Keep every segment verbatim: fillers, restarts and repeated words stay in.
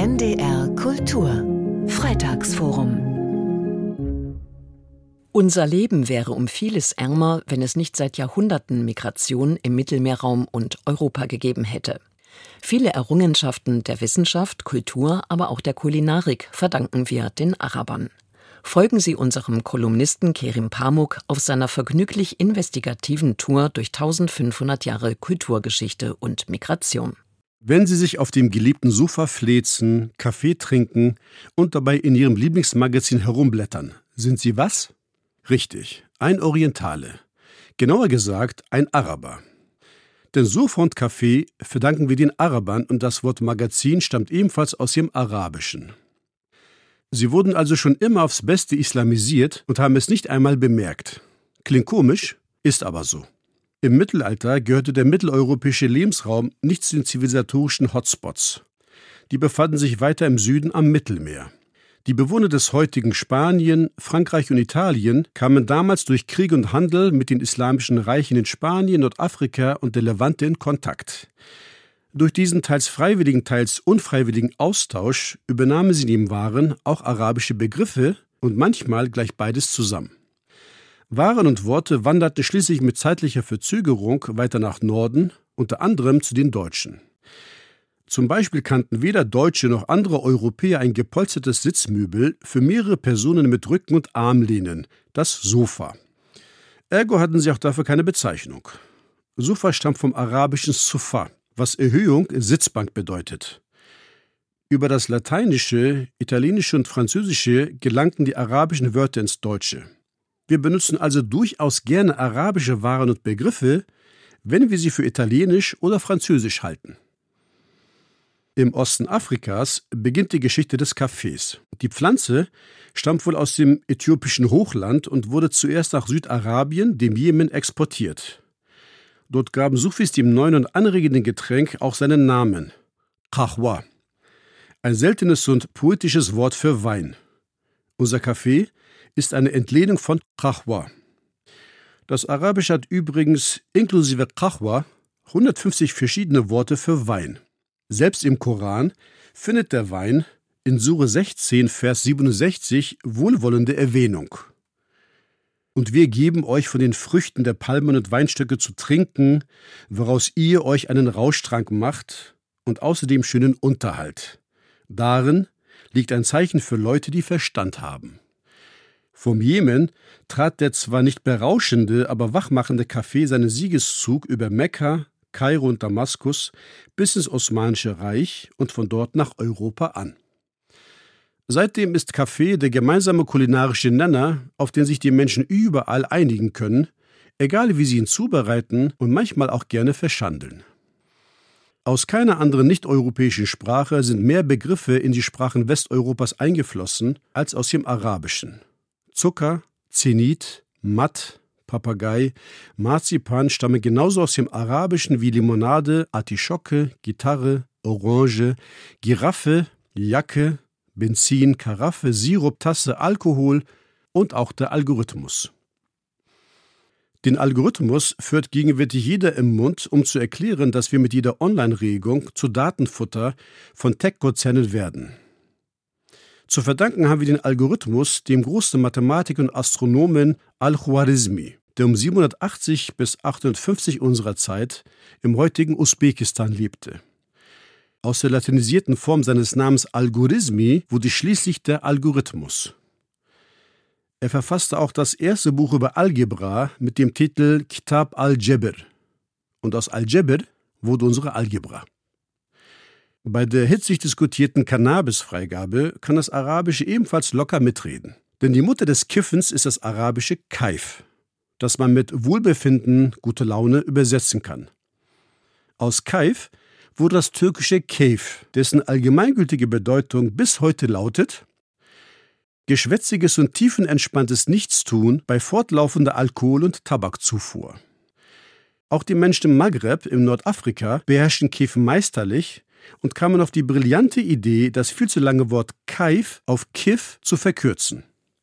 N D R Kultur Freitagsforum. Unser Leben wäre um vieles ärmer, wenn es nicht seit Jahrhunderten Migration im Mittelmeerraum und Europa gegeben hätte. Viele Errungenschaften der Wissenschaft, Kultur, aber auch der Kulinarik verdanken wir den Arabern. Folgen Sie unserem Kolumnisten Kerim Pamuk auf seiner vergnüglich investigativen Tour durch eintausendfünfhundert Jahre Kulturgeschichte und Migration. Wenn Sie sich auf dem geliebten Sofa fläzen, Kaffee trinken und dabei in Ihrem Lieblingsmagazin herumblättern, sind Sie was? Richtig, ein Orientale. Genauer gesagt, ein Araber. Denn Sofa und Kaffee verdanken wir den Arabern und das Wort Magazin stammt ebenfalls aus dem Arabischen. Sie wurden also schon immer aufs Beste islamisiert und haben es nicht einmal bemerkt. Klingt komisch, ist aber so. Im Mittelalter gehörte der mitteleuropäische Lebensraum nicht zu den zivilisatorischen Hotspots. Die befanden sich weiter im Süden am Mittelmeer. Die Bewohner des heutigen Spanien, Frankreich und Italien kamen damals durch Krieg und Handel mit den islamischen Reichen in Spanien, Nordafrika und der Levante in Kontakt. Durch diesen teils freiwilligen, teils unfreiwilligen Austausch übernahmen sie neben Waren auch arabische Begriffe und manchmal gleich beides zusammen. Waren und Worte wanderten schließlich mit zeitlicher Verzögerung weiter nach Norden, unter anderem zu den Deutschen. Zum Beispiel kannten weder Deutsche noch andere Europäer ein gepolstertes Sitzmöbel für mehrere Personen mit Rücken- und Armlehnen, das Sofa. Ergo hatten sie auch dafür keine Bezeichnung. Sofa stammt vom arabischen Sufa, was Erhöhung, Sitzbank bedeutet. Über das Lateinische, Italienische und Französische gelangten die arabischen Wörter ins Deutsche. Wir benutzen also durchaus gerne arabische Waren und Begriffe, wenn wir sie für italienisch oder französisch halten. Im Osten Afrikas beginnt die Geschichte des Kaffees. Die Pflanze stammt wohl aus dem äthiopischen Hochland und wurde zuerst nach Südarabien, dem Jemen, exportiert. Dort gaben Sufis dem neuen und anregenden Getränk auch seinen Namen: Qahwa. Ein seltenes und poetisches Wort für Wein. Unser Kaffee ist eine Entlehnung von Qahwa. Das Arabische hat übrigens inklusive Qahwa hundertfünfzig verschiedene Worte für Wein. Selbst im Koran findet der Wein in Sure sechzehn, Vers siebenundsechzig wohlwollende Erwähnung. Und wir geben euch von den Früchten der Palmen und Weinstöcke zu trinken, woraus ihr euch einen Rauschtrank macht und außerdem schönen Unterhalt. Darin liegt ein Zeichen für Leute, die Verstand haben. Vom Jemen trat der zwar nicht berauschende, aber wachmachende Kaffee seinen Siegeszug über Mekka, Kairo und Damaskus bis ins Osmanische Reich und von dort nach Europa an. Seitdem ist Kaffee der gemeinsame kulinarische Nenner, auf den sich die Menschen überall einigen können, egal wie sie ihn zubereiten und manchmal auch gerne verschandeln. Aus keiner anderen nicht-europäischen Sprache sind mehr Begriffe in die Sprachen Westeuropas eingeflossen als aus dem Arabischen. Zucker, Zenit, Matt, Papagei, Marzipan stammen genauso aus dem Arabischen wie Limonade, Artischocke, Gitarre, Orange, Giraffe, Jacke, Benzin, Karaffe, Sirup, Tasse, Alkohol und auch der Algorithmus. Den Algorithmus führt gegenwärtig jeder im Mund, um zu erklären, dass wir mit jeder Online-Regung zu Datenfutter von Tech-Konzernen werden. Zu verdanken haben wir den Algorithmus dem großen Mathematiker und Astronomen Al-Khwarizmi, der um siebenhundertachtzig bis achthundertfünfzig unserer Zeit im heutigen Usbekistan lebte. Aus der latinisierten Form seines Namens Algorizmi wurde schließlich der Algorithmus. Er verfasste auch das erste Buch über Algebra mit dem Titel Kitab al-Jebr. Und aus Al-Jebr wurde unsere Algebra. Bei der hitzig diskutierten Cannabis-Freigabe kann das Arabische ebenfalls locker mitreden. Denn die Mutter des Kiffens ist das arabische Kaif, das man mit Wohlbefinden, gute Laune übersetzen kann. Aus Kaif wurde das türkische Keyf, dessen allgemeingültige Bedeutung bis heute lautet: geschwätziges und tiefenentspanntes Nichtstun bei fortlaufender Alkohol- und Tabakzufuhr. Auch die Menschen im Maghreb, im Nordafrika, beherrschen Keyf meisterlich und kamen auf die brillante Idee, das viel zu lange Wort Kaif auf Kiff zu verkürzen.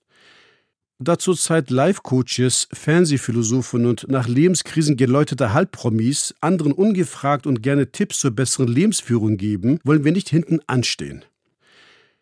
Da zurzeit Life-Coaches, Fernsehphilosophen und nach Lebenskrisen geläutete Halbpromis anderen ungefragt und gerne Tipps zur besseren Lebensführung geben, wollen wir nicht hinten anstehen.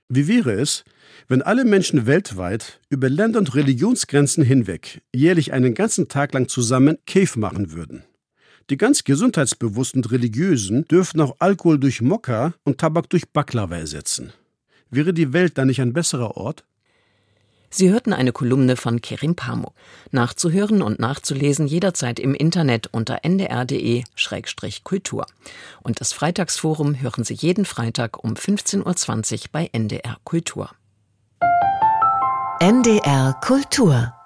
Wie wäre es, wenn alle Menschen weltweit über Länder- und Religionsgrenzen hinweg jährlich einen ganzen Tag lang zusammen Kef machen würden? Die ganz gesundheitsbewussten und Religiösen dürften auch Alkohol durch Mokka und Tabak durch Baklava ersetzen. Wäre die Welt dann nicht ein besserer Ort? Sie hörten eine Kolumne von Kerim Pamuk. Nachzuhören und nachzulesen jederzeit im Internet unter n d r punkt d e Schrägstrich Kultur. Und das Freitagsforum hören Sie jeden Freitag um fünfzehn Uhr zwanzig bei N D R Kultur. N D R Kultur